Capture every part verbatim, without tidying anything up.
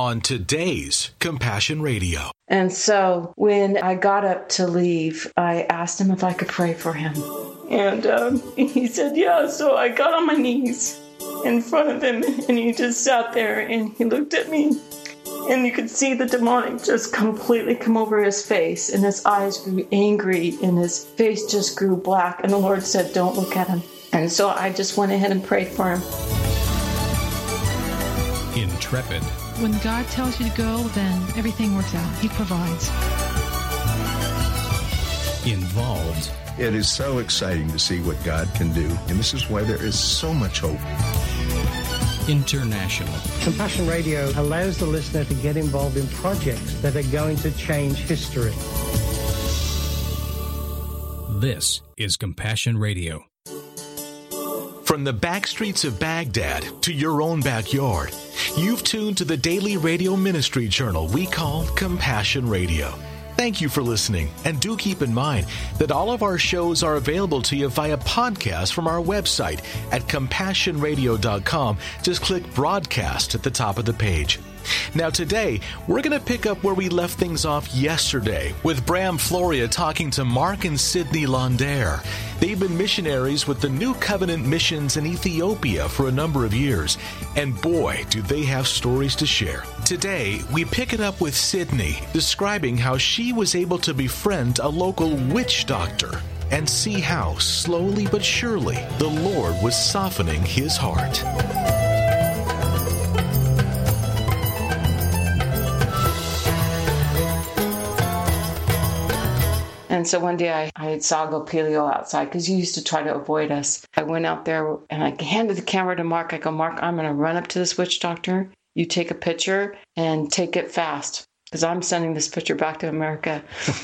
on today's Compassion Radio. And so when I got up to leave, I asked him if I could pray for him. And um, he said, yeah. So I got on my knees in front of him, and he just sat there, and he looked at me. And you could see the demonic just completely come over his face, and his eyes grew angry, and his face just grew black. And the Lord said, don't look at him. And so I just went ahead and prayed for him. Intrepid. When God tells you to go, then everything works out. He provides. Involved. It is so exciting to see what God can do, and this is why there is so much hope. International. Compassion Radio allows the listener to get involved in projects that are going to change history. This is Compassion Radio. From the back streets of Baghdad to your own backyard, you've tuned to the daily radio ministry journal we call Compassion Radio. Thank you for listening, and do keep in mind that all of our shows are available to you via podcast from our website at compassion radio dot com. Just click broadcast at the top of the page. Now today, we're going to pick up where we left things off yesterday with Bram Floria talking to Mark and Sidney Lander. They've been missionaries with the New Covenant Missions in Ethiopia for a number of years, and boy, do they have stories to share. Today, we pick it up with Sidney describing how she was able to befriend a local witch doctor and see how, slowly but surely, the Lord was softening his heart. And so one day I, I saw Gopilio outside because he used to try to avoid us. I went out there and I handed the camera to Mark. I go, Mark, I'm going to run up to this witch doctor. You take a picture and take it fast because I'm sending this picture back to America.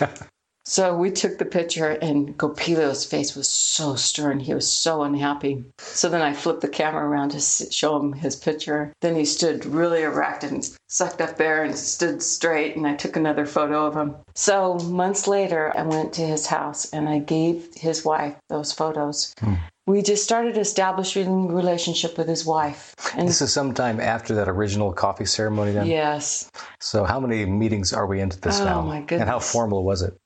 So we took the picture, and Gopilio's face was so stern. He was so unhappy. So then I flipped the camera around to show him his picture. Then he stood really erect and sucked up there and stood straight, and I took another photo of him. So months later, I went to his house, and I gave his wife those photos. Hmm. We just started establishing a relationship with his wife. And this is sometime after that original coffee ceremony then? Yes. So how many meetings are we into this oh, now? Oh, my goodness. And how formal was it?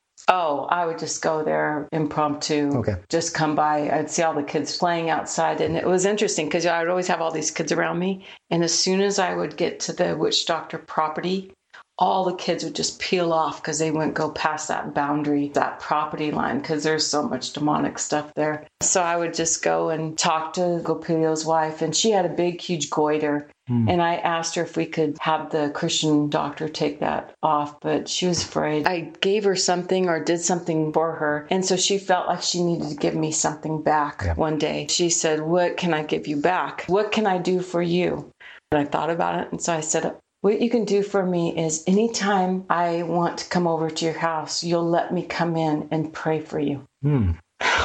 Oh, I would just go there impromptu, okay. Just come by. I'd see all the kids playing outside. And it was interesting because I would always have all these kids around me. And as soon as I would get to the witch doctor property, all the kids would just peel off because they wouldn't go past that boundary, that property line, because there's so much demonic stuff there. So I would just go and talk to Gopilio's wife, and she had a big, huge goiter. Mm. And I asked her if we could have the Christian doctor take that off, but she was afraid. I gave her something or did something for her, and so she felt like she needed to give me something back. Yeah. One day. She said, what can I give you back? What can I do for you? And I thought about it, and so I said, what you can do for me is anytime I want to come over to your house, you'll let me come in and pray for you. Mm.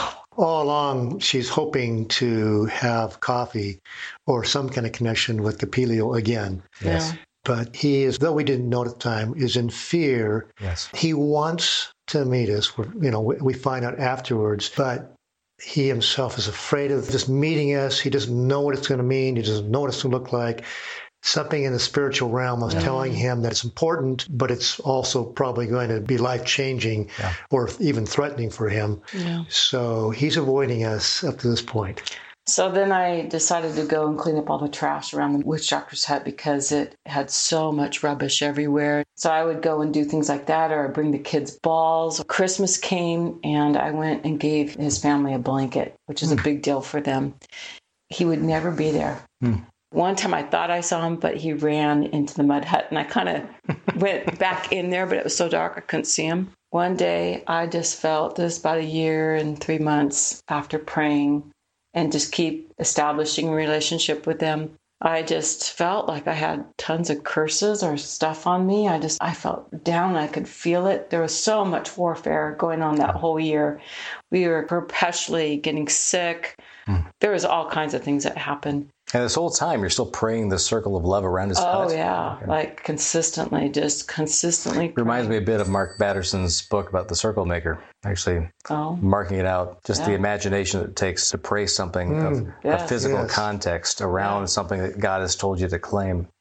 All along, she's hoping to have coffee or some kind of connection with Gopilio again. Yes. Yeah. But he is, though we didn't know at the time, is in fear. Yes. He wants to meet us. We're, you know, we find out afterwards, but he himself is afraid of just meeting us. He doesn't know what it's going to mean. He doesn't know what it's going to look like. Something in the spiritual realm was yeah. telling him that it's important, but it's also probably going to be life-changing yeah. or even threatening for him. Yeah. So he's avoiding us up to this point. So then I decided to go and clean up all the trash around the witch doctor's hut because it had so much rubbish everywhere. So I would go and do things like that, or I'd bring the kids balls. Christmas came, and I went and gave his family a blanket, which is mm. a big deal for them. He would never be there. Mm. One time I thought I saw him, but he ran into the mud hut, and I kind of went back in there, but it was so dark I couldn't see him. One day I just felt this about a year and three months after praying and just keep establishing a relationship with them. I just felt like I had tons of curses or stuff on me. I just, I felt down. I could feel it. There was so much warfare going on that whole year. We were perpetually getting sick. Mm. There was all kinds of things that happened. And this whole time, you're still praying the circle of love around his Oh, hut? yeah. Okay. Like consistently, just consistently. Reminds me a bit of Mark Batterson's book about the circle maker, actually oh. marking it out. Just yeah. the imagination it takes to pray something mm. of yes. a physical yes. context around yeah. something that God has told you to claim.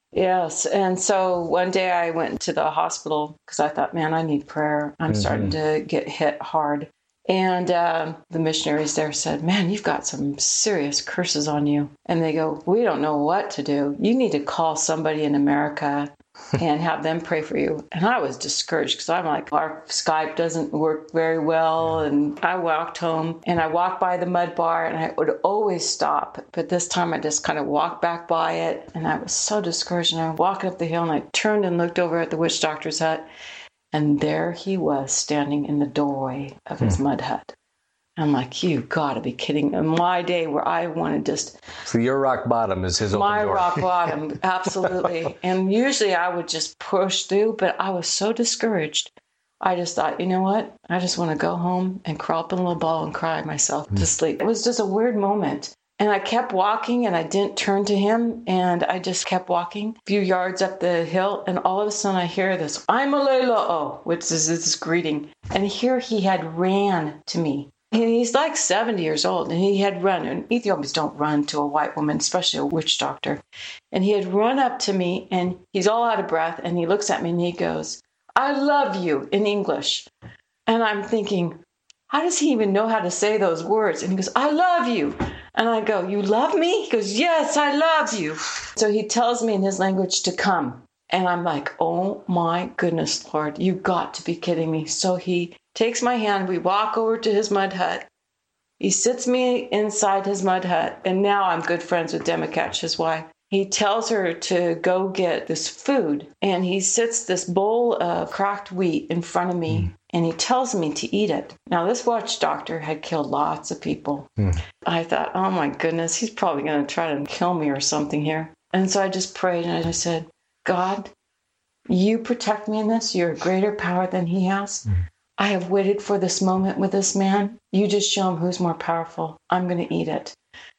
Yes. And so one day I went to the hospital because I thought, man, I need prayer. I'm mm-hmm. starting to get hit hard. And uh, the missionaries there said, man, you've got some serious curses on you. And they go, we don't know what to do. You need to call somebody in America and have them pray for you. And I was discouraged because I'm like, our Skype doesn't work very well. And I walked home and I walked by the mud bar and I would always stop. But this time I just kind of walked back by it. And I was so discouraged. And I was walking up the hill and I turned and looked over at the witch doctor's hut. And there he was standing in the doorway of his hmm. mud hut. I'm like, you got to be kidding. In my day where I want to just... So your rock bottom is his open my door. My rock bottom, absolutely. And usually I would just push through, but I was so discouraged. I just thought, you know what? I just want to go home and crawl up in a little ball and cry myself mm. to sleep. It was just a weird moment. And I kept walking and I didn't turn to him. And I just kept walking a few yards up the hill. And all of a sudden I hear this, I'm a Leila'o, which is this greeting. And here he had ran to me. And he's like seventy years old, and he had run, and Ethiopians don't run to a white woman, especially a witch doctor. And he had run up to me, and he's all out of breath, and he looks at me, and he goes, I love you, in English. And I'm thinking, how does he even know how to say those words? And he goes, I love you. And I go, you love me? He goes, yes, I love you. So he tells me in his language to come. And I'm like, oh my goodness, Lord, you got to be kidding me. So he takes my hand. We walk over to his mud hut. He sits me inside his mud hut. And now I'm good friends with Demokach, his wife. He tells her to go get this food. And he sits this bowl of cracked wheat in front of me. Mm. And he tells me to eat it. Now, this witch doctor had killed lots of people. Mm. I thought, oh my goodness, he's probably going to try to kill me or something here. And so I just prayed and I said, God, you protect me in this. You're a greater power than he has. Mm. I have waited for this moment with this man. You just show him who's more powerful. I'm going to eat it.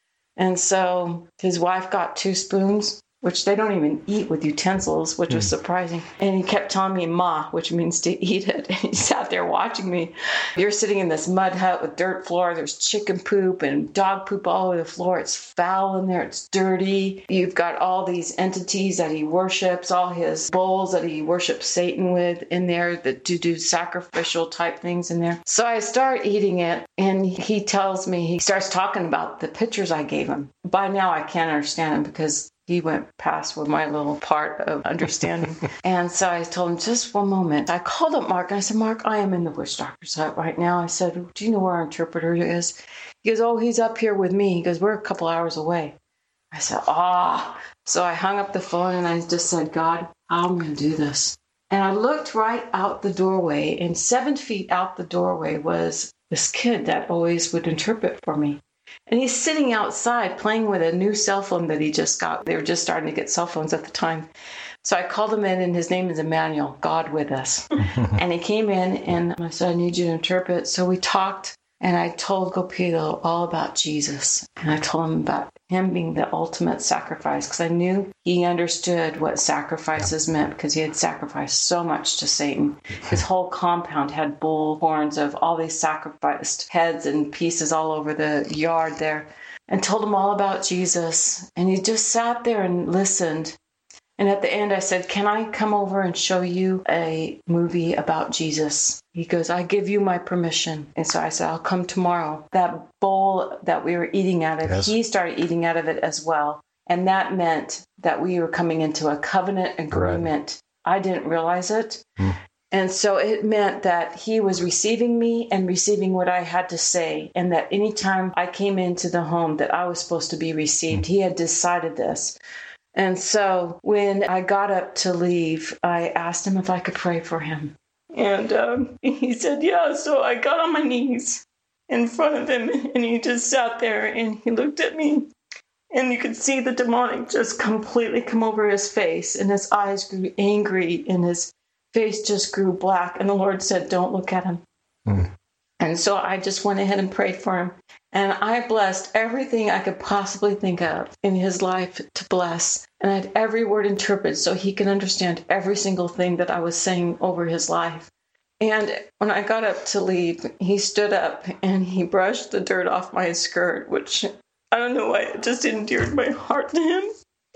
And so his wife got two spoons, which they don't even eat with utensils, which mm. was surprising. And he kept telling me ma, which means to eat it. And he sat there watching me. You're sitting in this mud hut with dirt floor. There's chicken poop and dog poop all over the floor. It's foul in there. It's dirty. You've got all these entities that he worships, all his bowls that he worships Satan with in there, that do do sacrificial type things in there. So I start eating it, and he tells me, he starts talking about the pictures I gave him. By now I can't understand him because he went past with my little part of understanding. And so I told him, just one moment. I called up Mark and I said, Mark, I am in the witch doctor's hut right now. I said, do you know where our interpreter is? He goes, oh, he's up here with me. He goes, we're a couple hours away. I said, ah. So I hung up the phone and I just said, God, how am I going to do this? And I looked right out the doorway, and seven feet out the doorway was this kid that always would interpret for me. And he's sitting outside playing with a new cell phone that he just got. They were just starting to get cell phones at the time. So I called him in, and his name is Emmanuel, God with us. And he came in, and I said, I need you to interpret. So we talked, and I told Gopito all about Jesus. And I told him about him being the ultimate sacrifice, because I knew he understood what sacrifices meant, because he had sacrificed so much to Satan. His whole compound had bull horns of all these sacrificed heads and pieces all over the yard there, and told him all about Jesus. And he just sat there and listened. And at the end, I said, can I come over and show you a movie about Jesus? He goes, I give you my permission. And so I said, I'll come tomorrow. That bowl that we were eating out of, yes. He started eating out of it as well. And that meant that we were coming into a covenant agreement. Right. I didn't realize it. Mm. And so it meant that he was receiving me and receiving what I had to say. And that anytime I came into the home that I was supposed to be received, mm. he had decided this. And so when I got up to leave, I asked him if I could pray for him. And um, he said, yeah. So I got on my knees in front of him, and he just sat there and he looked at me. And you could see the demonic just completely come over his face, and his eyes grew angry and his face just grew black. And the Lord said, don't look at him. Mm. And so I just went ahead and prayed for him. And I blessed everything I could possibly think of in his life to bless. And I had every word interpreted so he could understand every single thing that I was saying over his life. And when I got up to leave, he stood up and he brushed the dirt off my skirt, which I don't know why it just endeared my heart to him.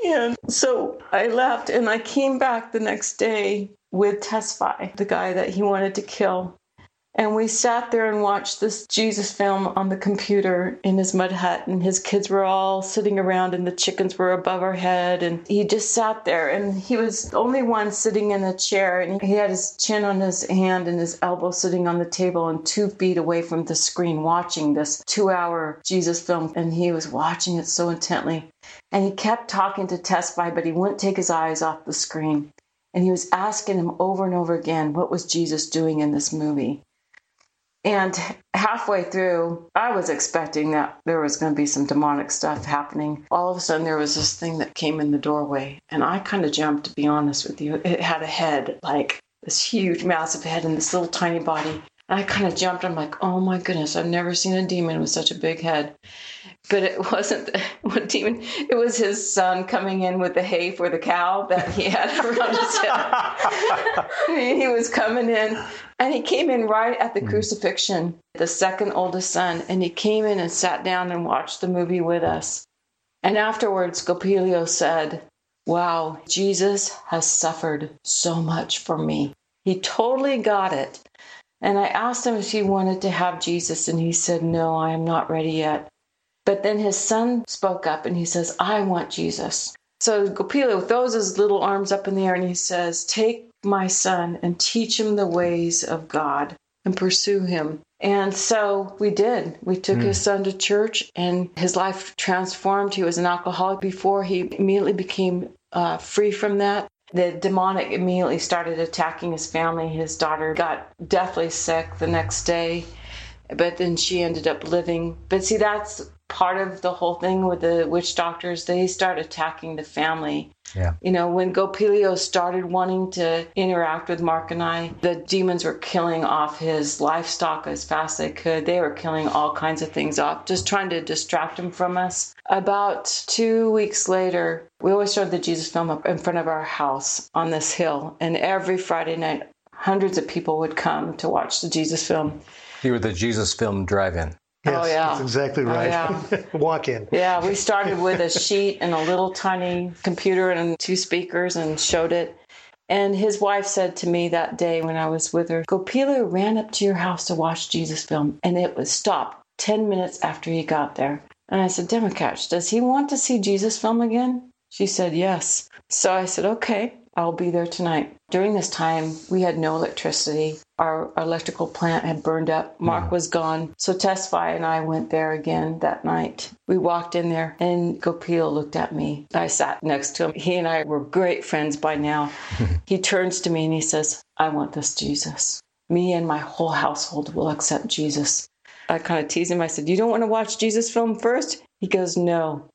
And so I left, and I came back the next day with Tesfaye, the guy that he wanted to kill. And we sat there and watched this Jesus film on the computer in his mud hut, and his kids were all sitting around, and the chickens were above our head, and he just sat there, and he was the only one sitting in a chair, and he had his chin on his hand and his elbow sitting on the table and two feet away from the screen watching this two-hour Jesus film, and he was watching it so intently. And he kept talking to Tesfaye, but he wouldn't take his eyes off the screen. And he was asking him over and over again, what was Jesus doing in this movie? And halfway through, I was expecting that there was going to be some demonic stuff happening. All of a sudden, there was this thing that came in the doorway. And I kind of jumped, to be honest with you. It had a head, like this huge, massive head and this little tiny body. And I kind of jumped. I'm like, oh my goodness, I've never seen a demon with such a big head. But it wasn't one demon. It was his son coming in with the hay for the cow that he had around his head. I mean, he was coming in, and he came in right at the mm. crucifixion, the second oldest son, and he came in and sat down and watched the movie with us. And afterwards, Gopilio said, wow, Jesus has suffered so much for me. He totally got it. And I asked him if he wanted to have Jesus, and he said, no, I am not ready yet. But then his son spoke up, and he says, I want Jesus. So Gopilio throws his little arms up in the air, and he says, take my son and teach him the ways of God and pursue him. And so we did. We took mm. his son to church, and his life transformed. He was an alcoholic before. He immediately became uh, free from that. The demonic immediately started attacking his family. His daughter got deathly sick the next day, but then she ended up living. But see, that's part of the whole thing with the witch doctors. They start attacking the family. Yeah. You know, when Gopilio started wanting to interact with Mark and I, the demons were killing off his livestock as fast as they could. They were killing all kinds of things off, just trying to distract him from us. About two weeks later, we always showed the Jesus film up in front of our house on this hill. And every Friday night, hundreds of people would come to watch the Jesus film. You were the Jesus film drive-in. Yes, oh, yeah. That's exactly right. Oh, yeah. Walk in. Yeah, we started with a sheet and a little tiny computer and two speakers and showed it. And his wife said to me that day when I was with her, Gopilio ran up to your house to watch Jesus film, and it was stopped ten minutes after he got there. And I said, Democatch, does he want to see Jesus film again? She said, yes. So I said, okay, I'll be there tonight. During this time, we had no electricity. Our electrical plant had burned up. Mark was gone. So Tesfaye and I went there again that night. We walked in there, and Gopilio looked at me. I sat next to him. He and I were great friends by now. He turns to me and he says, I want this Jesus. Me and my whole household will accept Jesus. I kind of teased him. I said, you don't want to watch Jesus film first? He goes, no.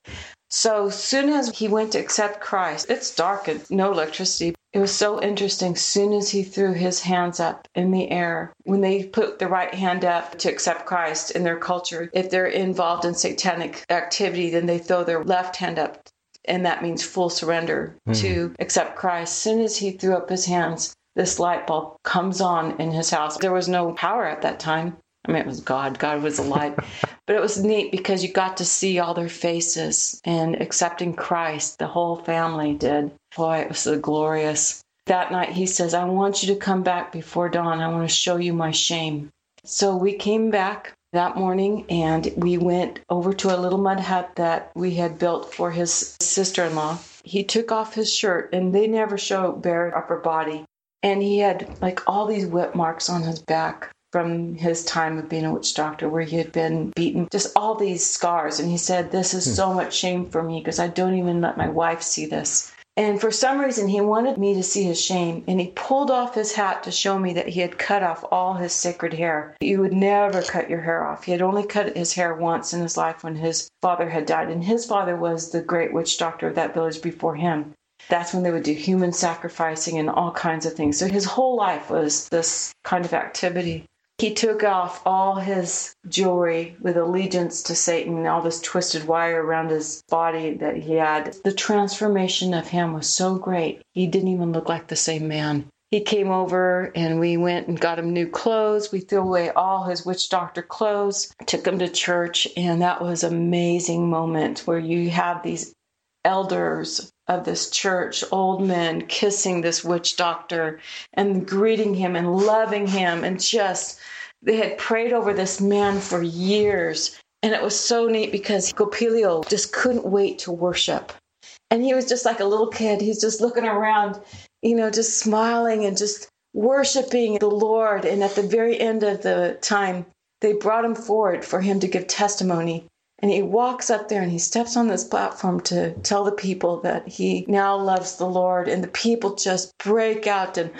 So soon as he went to accept Christ, it's dark and no electricity. It was so interesting. Soon as he threw his hands up in the air, when they put the right hand up to accept Christ in their culture, if they're involved in satanic activity, then they throw their left hand up. And that means full surrender mm. to accept Christ. As soon as he threw up his hands, this light bulb comes on in his house. There was no power at that time. I mean, it was God. God was a light. But it was neat because you got to see all their faces and accepting Christ. The whole family did. Boy, it was so glorious. That night, he says, I want you to come back before dawn. I want to show you my shame. So we came back that morning, and we went over to a little mud hut that we had built for his sister-in-law. He took off his shirt, and they never show bare upper body. And he had like all these whip marks on his back from his time of being a witch doctor, where he had been beaten, just all these scars. And he said, this is so much shame for me because I don't even let my wife see this. And for some reason, he wanted me to see his shame. And he pulled off his hat to show me that he had cut off all his sacred hair. You would never cut your hair off. He had only cut his hair once in his life when his father had died. And his father was the great witch doctor of that village before him. That's when they would do human sacrificing and all kinds of things. So his whole life was this kind of activity. He took off all his jewelry with allegiance to Satan, all this twisted wire around his body that he had. The transformation of him was so great, he didn't even look like the same man. He came over and we went and got him new clothes. We threw away all his witch doctor clothes, took him to church, and that was an amazing moment where you have these elders of this church, old men kissing this witch doctor and greeting him and loving him. And just, they had prayed over this man for years. And it was so neat because Gopilio just couldn't wait to worship. And he was just like a little kid. He's just looking around, you know, just smiling and just worshiping the Lord. And at the very end of the time, they brought him forward for him to give testimony. And he walks up there and he steps on this platform to tell the people that he now loves the Lord. And the people just break out and,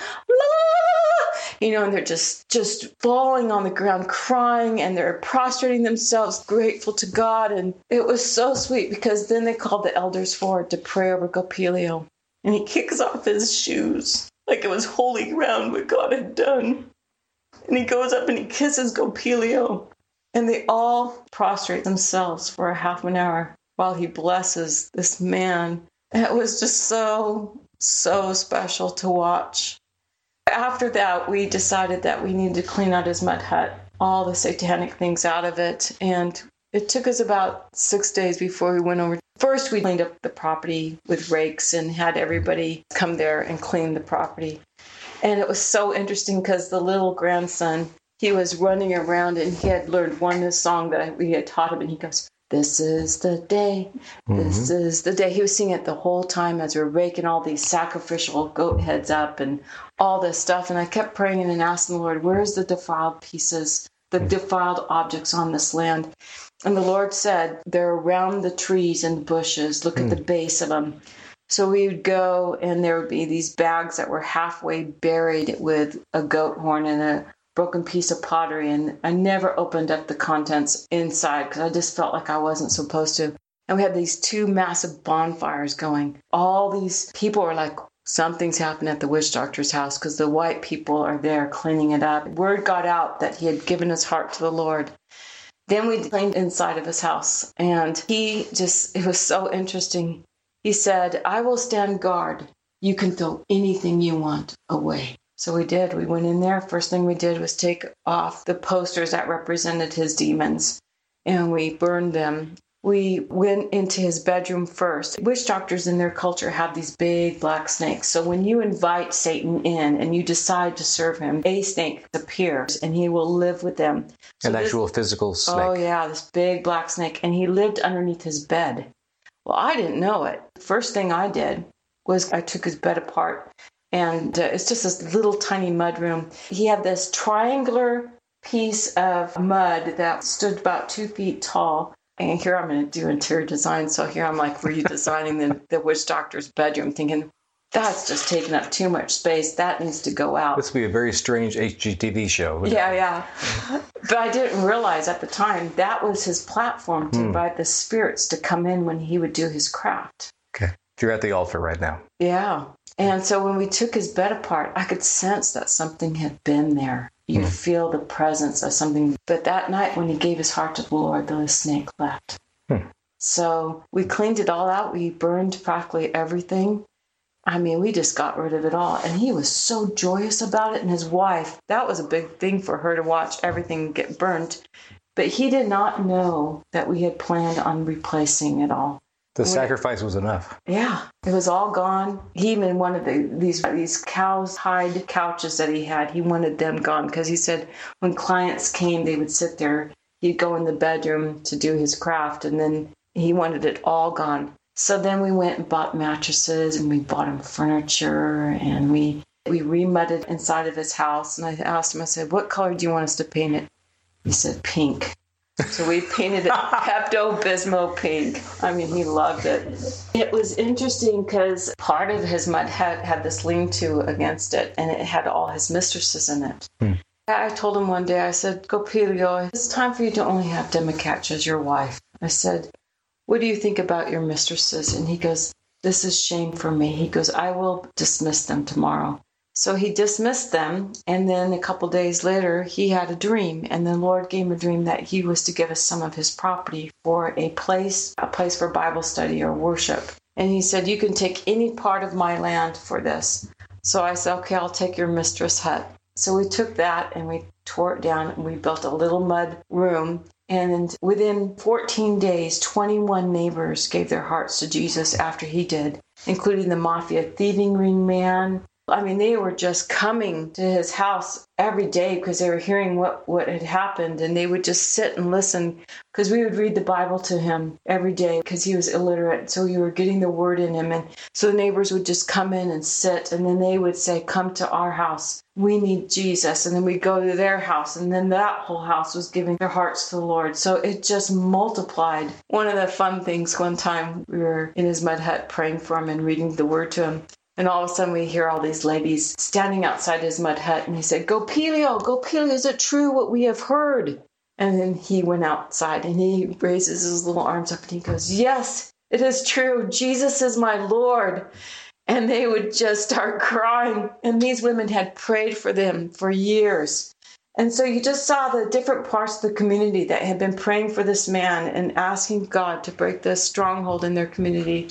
la, you know, and they're just, just falling on the ground, crying, and they're prostrating themselves, grateful to God. And it was so sweet because then they called the elders forward to pray over Gopilio. And he kicks off his shoes like it was holy ground what God had done. And he goes up and he kisses Gopilio. And they all prostrate themselves for a half an hour while he blesses this man. And it was just so, so special to watch. After that, we decided that we needed to clean out his mud hut, all the satanic things out of it. And it took us about six days before we went over. First, we cleaned up the property with rakes and had everybody come there and clean the property. And it was so interesting because the little grandson, he was running around and he had learned one song that we had taught him. And he goes, "This is the day, this mm-hmm. is the day." He was singing it the whole time as we were raking all these sacrificial goat heads up and all this stuff. And I kept praying and asking the Lord, where's the defiled pieces, the defiled objects on this land? And the Lord said, they're around the trees and the bushes. Look mm. at the base of them. So we would go and there would be these bags that were halfway buried with a goat horn and a broken piece of pottery. And I never opened up the contents inside because I just felt like I wasn't supposed to. And we had these two massive bonfires going. All these people were like, something's happened at the witch doctor's house because the white people are there cleaning it up. Word got out that he had given his heart to the Lord. Then we cleaned inside of his house. And he just, it was so interesting. He said, "I will stand guard. You can throw anything you want away." So we did. We went in there. First thing we did was take off the posters that represented his demons, and we burned them. We went into his bedroom first. Witch doctors in their culture have these big black snakes. So when you invite Satan in and you decide to serve him, a snake appears and he will live with them. So An this, actual physical snake. Oh, yeah, this big black snake. And he lived underneath his bed. Well, I didn't know it. First thing I did was I took his bed apart. And uh, it's just this little tiny mud room. He had this triangular piece of mud that stood about two feet tall. And here I'm going to do interior design. So here I'm like redesigning the, the witch doctor's bedroom, thinking, that's just taking up too much space. That needs to go out. This would be a very strange H G T V show. Yeah, it? yeah. But I didn't realize at the time that was his platform to hmm. invite the spirits to come in when he would do his craft. Okay. You're at the altar right now. Yeah. And so when we took his bed apart, I could sense that something had been there. You mm. feel the presence of something. But that night when he gave his heart to the Lord, the snake left. Mm. So we cleaned it all out. We burned practically everything. I mean, we just got rid of it all. And he was so joyous about it. And his wife, that was a big thing for her to watch everything get burnt. But he did not know that we had planned on replacing it all. The sacrifice was enough. Yeah, it was all gone. He even wanted the, these these cow's hide couches that he had. He wanted them gone because he said when clients came, they would sit there. He'd go in the bedroom to do his craft, and then he wanted it all gone. So then we went and bought mattresses, and we bought him furniture, and we we remudded inside of his house. And I asked him, I said, "What color do you want us to paint it?" He said, "Pink." So we painted it Pepto-Bismol pink. I mean, he loved it. It was interesting because part of his mud hut had this lean-to against it, and it had all his mistresses in it. Hmm. I told him one day, I said, "Gopilio, it's time for you to only have Demikatch as your wife." I said, "What do you think about your mistresses?" And he goes, "This is shame for me." He goes, "I will dismiss them tomorrow." So he dismissed them, and then a couple days later, he had a dream, and the Lord gave him a dream that he was to give us some of his property for a place, a place for Bible study or worship. And he said, "You can take any part of my land for this." So I said, "Okay, I'll take your mistress hut." So we took that and we tore it down, and we built a little mud room. And within fourteen days, twenty-one neighbors gave their hearts to Jesus after he did. including the mafia thieving ring man. I mean, they were just coming to his house every day because they were hearing what, what had happened, and they would just sit and listen because we would read the Bible to him every day because he was illiterate. So you were getting the word in him. And so the neighbors would just come in and sit, and then they would say, come to our house. We need Jesus. And then we'd go to their house, and then that whole house was giving their hearts to the Lord. So it just multiplied. One of the fun things, one time we were in his mud hut praying for him and reading the word to him. And all of a sudden we hear all these ladies standing outside his mud hut, and he said, go Pelio, go Pelio, is it true what we have heard? And then he went outside and he raises his little arms up and he goes, yes, it is true. Jesus is my Lord. And they would just start crying. And these women had prayed for them for years. And so you just saw the different parts of the community that had been praying for this man and asking God to break this stronghold in their community.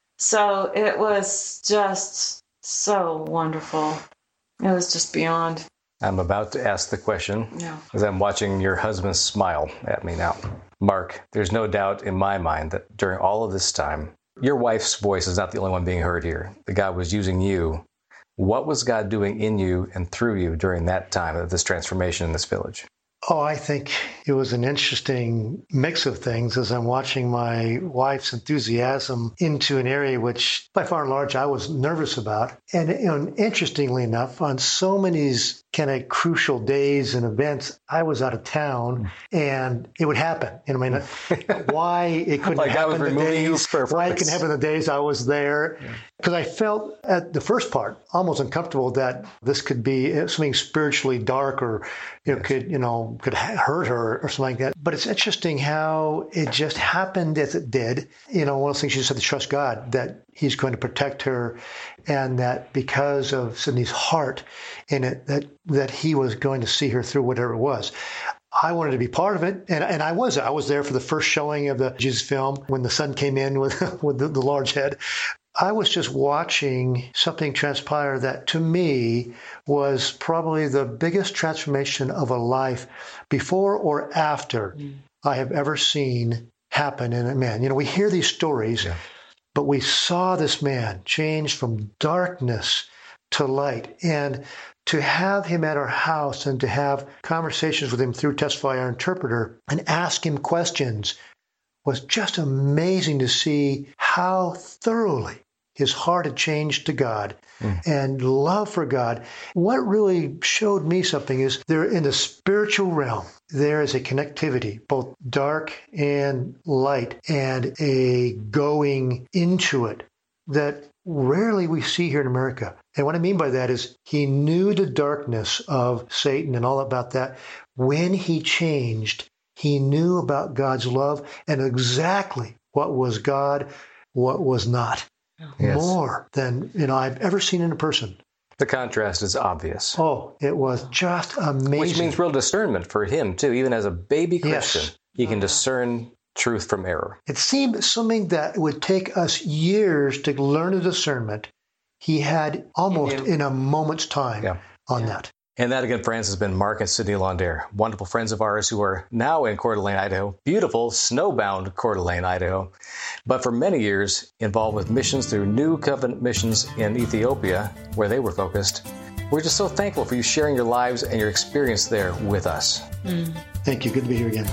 So it was just so wonderful. It was just beyond. I'm about to ask the question yeah. as I'm watching your husband smile at me now. Mark, there's no doubt in my mind that during all of this time, your wife's voice is not the only one being heard here. That God was using you. What was God doing in you and through you during that time of this transformation in this village? Oh, I think it was an interesting mix of things as I'm watching my wife's enthusiasm into an area which, by far and large, I was nervous about. And, you know, interestingly enough, on so many kind of crucial days and events, I was out of town, and it would happen. You know, I mean, why it couldn't like happen the days, why it purpose. couldn't happen the days I was there. Because yeah. I felt at the first part almost uncomfortable that this could be something spiritually dark, or you know, yes. could you know could hurt her or something like that. But it's interesting how it just happened as it did. You know, one of the things she said to trust God, that He's going to protect her, and that because of Sydney's heart in it, that that He was going to see her through whatever it was. I wanted to be part of it, and and I was. I was there for the first showing of the Jesus film when the son came in with with the, the large head. I was just watching something transpire that to me was probably the biggest transformation of a life before or after mm. I have ever seen happen in a man. You know, we hear these stories, yeah. but we saw this man change from darkness to light. And to have him at our house and to have conversations with him through Testify, our interpreter, and ask him questions was just amazing to see how thoroughly his heart had changed to God mm. and love for God. What really showed me something is there in the spiritual realm, there is a connectivity, both dark and light, and a going into it that rarely we see here in America. And what I mean by that is he knew the darkness of Satan and all about that. When he changed, he knew about God's love and exactly what was God, what was not. Yes. More than you know I've ever seen in a person. The contrast is obvious. Oh, it was just amazing. Which means real discernment for him, too. Even as a baby Christian, yes. he can discern truth from error. It seemed something that would take us years to learn the discernment. He had almost in, in a moment's time yeah. on yeah. that. And that, again, friends, has been Mark and Sydney Laundaire, wonderful friends of ours who are now in Coeur d'Alene, Idaho, beautiful, snowbound Coeur d'Alene, Idaho, but for many years involved with missions through New Covenant Missions in Ethiopia, where they were focused. We're just so thankful for you sharing your lives and your experience there with us. Mm. Thank you. Good to be here again.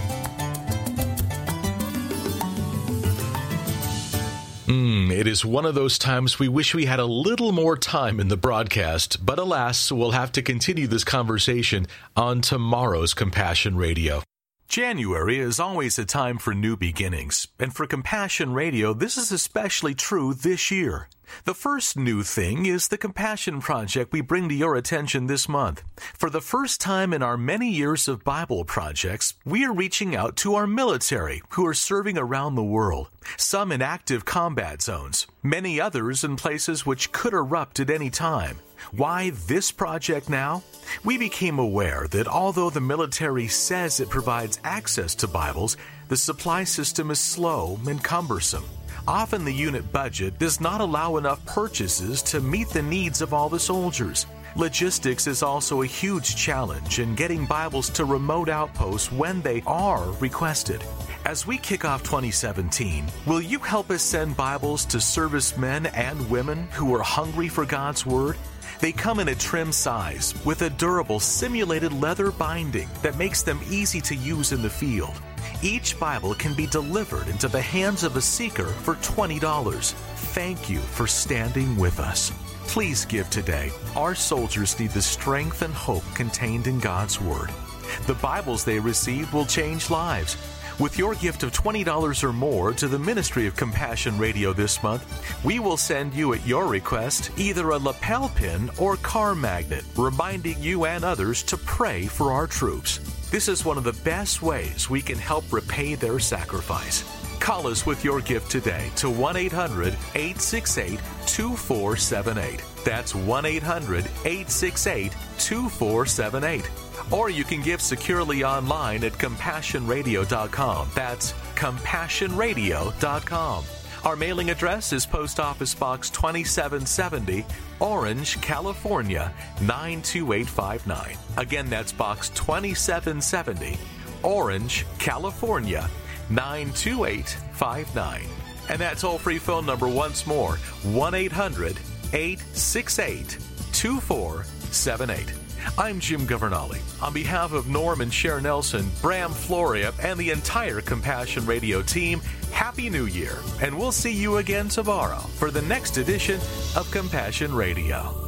Mm, it is one of those times we wish we had a little more time in the broadcast, but alas, we'll have to continue this conversation on tomorrow's Compassion Radio. January is always a time for new beginnings, and for Compassion Radio, this is especially true this year. The first new thing is the Compassion Project we bring to your attention this month. For the first time in our many years of Bible projects, we are reaching out to our military who are serving around the world, some in active combat zones, many others in places which could erupt at any time. Why this project now? We became aware that although the military says it provides access to Bibles, the supply system is slow and cumbersome. Often the unit budget does not allow enough purchases to meet the needs of all the soldiers. Logistics is also a huge challenge in getting Bibles to remote outposts when they are requested. As we kick off twenty seventeen, will you help us send Bibles to servicemen and women who are hungry for God's Word? They come in a trim size with a durable simulated leather binding that makes them easy to use in the field. Each Bible can be delivered into the hands of a seeker for twenty dollars. Thank you for standing with us. Please give today. Our soldiers need the strength and hope contained in God's Word. The Bibles they receive will change lives. With your gift of twenty dollars or more to the Ministry of Compassion Radio this month, we will send you at your request either a lapel pin or car magnet, reminding you and others to pray for our troops. This is one of the best ways we can help repay their sacrifice. Call us with your gift today to one eight hundred, eight six eight, two four seven eight. That's one eight hundred, eight six eight, two four seven eight. Or you can give securely online at compassion radio dot com. That's compassion radio dot com. Our mailing address is Post Office Box twenty-seven seventy, Orange, California, nine two eight five nine. Again, that's Box twenty-seven seventy, Orange, California, nine two eight five nine. And that toll-free phone number once more, one eight hundred, eight six eight, two four seven eight. I'm Jim Governale. On behalf of Norm and Cher Nelson, Bram Floria, and the entire Compassion Radio team, Happy New Year. And we'll see you again tomorrow for the next edition of Compassion Radio.